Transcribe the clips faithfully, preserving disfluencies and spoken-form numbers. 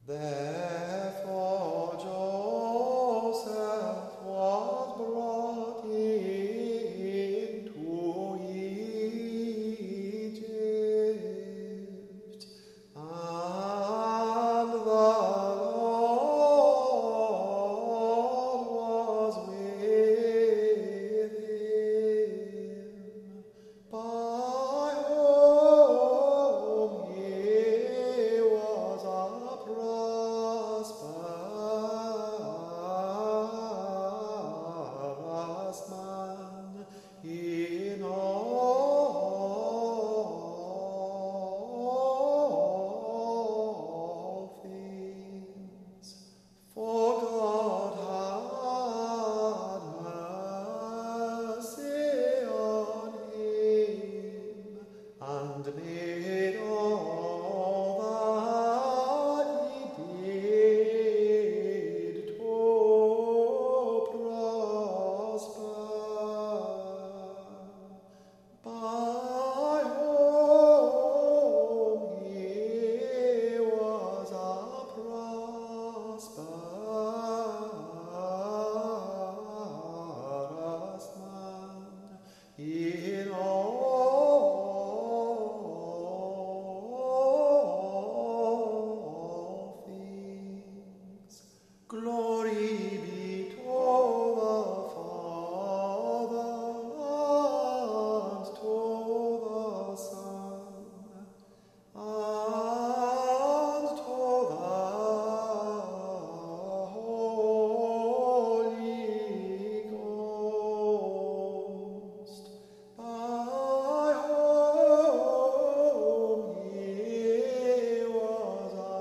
Therefore Joseph was brought into Egypt, and the Lord was with him, by whom he was a prosperous man in all things. For God had mercy on him, and made all that he did to prosper, by whom he was a prosperous man in all things. Glory be to the Father, and to the Son, and to the Holy Ghost, by whom he was a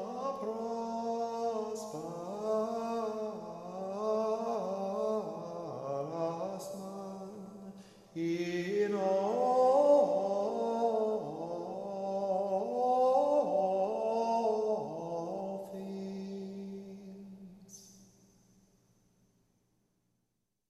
prosperous man